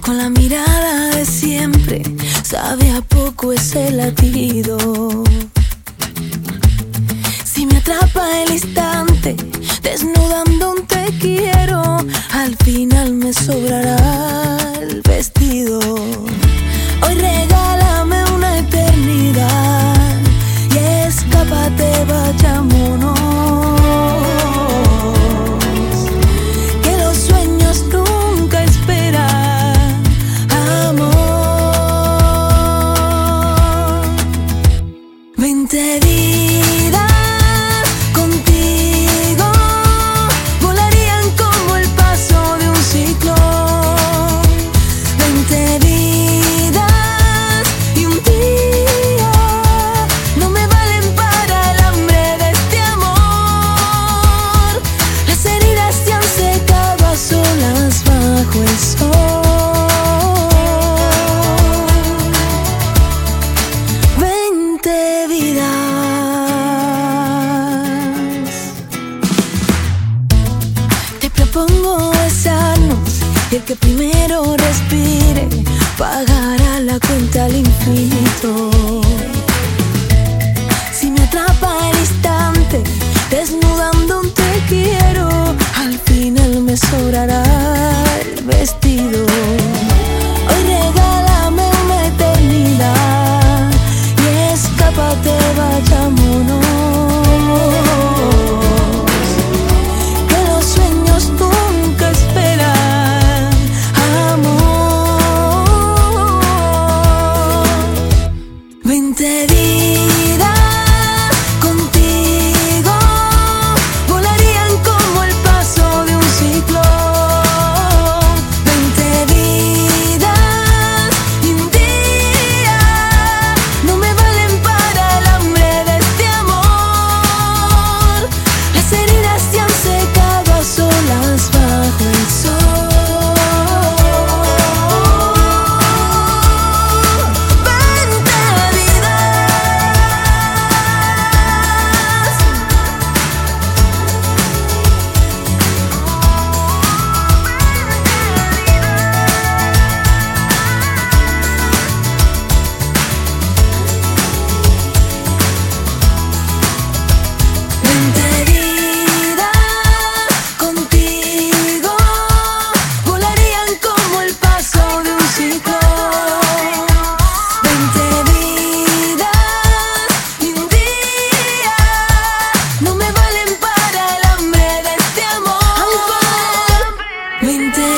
Con la mirada de siempre, sabe a poco ese latido. Si me atrapa el instante, desnudando un te quiero, al final me sobrará el vestido. Hoy regálame una eternidad y escápate, vayámonos. Que los sueños nunca esperan, amor. Vente vida, contigo volarían como el paso de un ciclón. Vente vida, y un día no me valen para el hambre de este amor. Las heridas se han secado a solas bajo el sol. Vente vidas. Te propongo besarnos y el que primero respire pagará la cuenta al infinito. Si me atrapa el instante, desnudando un te quiero, al final me sobrará el vestido. Hoy regálame una eternidad y escápate, vayámonos. Que los sueños nunca esperan, amor. Vente vida, contigo volarían como el paso de un ciclón. Vente vida, y un día no me valen para el hambre de este amor. Las heridas se han secado a solas bajo el sol. Vente vidas. Vente vida, contigo volarían como el paso de un ciclón. Vente vida, y un día no me valen para el hambre de este amor. Vente